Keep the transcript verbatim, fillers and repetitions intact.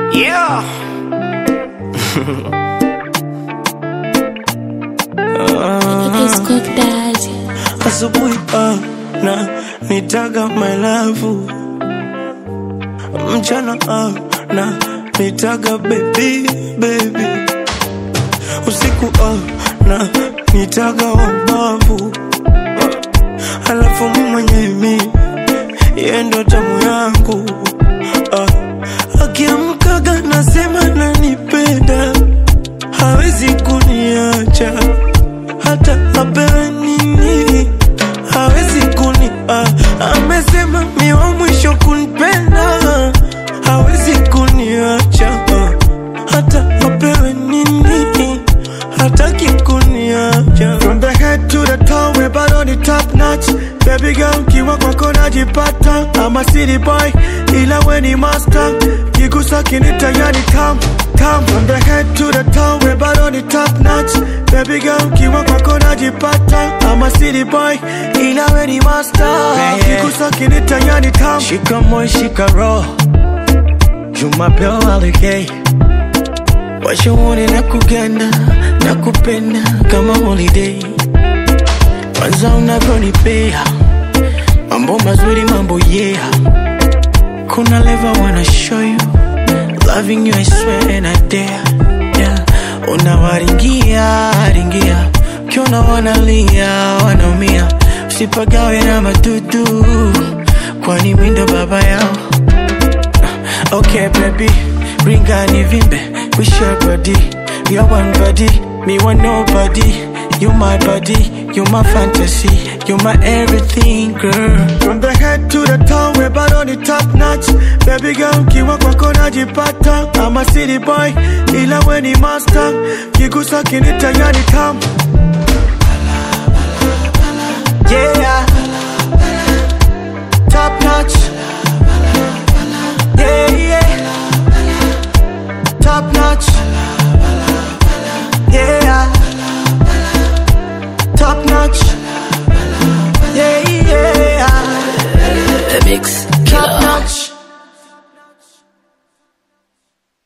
Yeah. Asubuhi ah, na nitaga my love. Mchana ah, na nitaga baby baby. Usiku ah, na nitaga wabavu. Halafu mwenyewe yeye ndo tamu yangu. Ah, akiamkaga nasema nanipenda, hawezi kuniacha hata apewe nini, hawezi kuni ah, amesema mi wa mwisho kunipenda, hawezi kuniacha ah, hata apewe nini, hataki kuniacha. From the head to the toe, we're bad on the top notch. Baby girl, kiwa kwako najipata. I'm a city boy, ila we ni master. Kigusa kinita yani tam, tam. From the head to the toe, we're bad on the top notch. Baby girl, kiwa kwako najipata. I'm a city boy, ila we ni master. Kigusa kinita yani tam. Shika moyo shika roho, Jumapili alikei. Washauri na kuganda, na kupenda kama holiday. Kwanza unavyonipea mambo mazuri, mambo yeah. Kuna level wanna show you, loving you I swear and I dare. Yeah, unawaringia ringia, kiona wanalia wanaumia. Usipagawe na madudu, kwani windo baba yao. Okay baby, ringa ni vimbe, we share body. We are one body, me want nobody. You my body, you my fantasy, you my everything, girl. From the head to the toe, we're bad on the top notch. Baby girl, kiwa kwako najipata. I'm a city boy, ila we ni master. Kigusa kinita yani tam.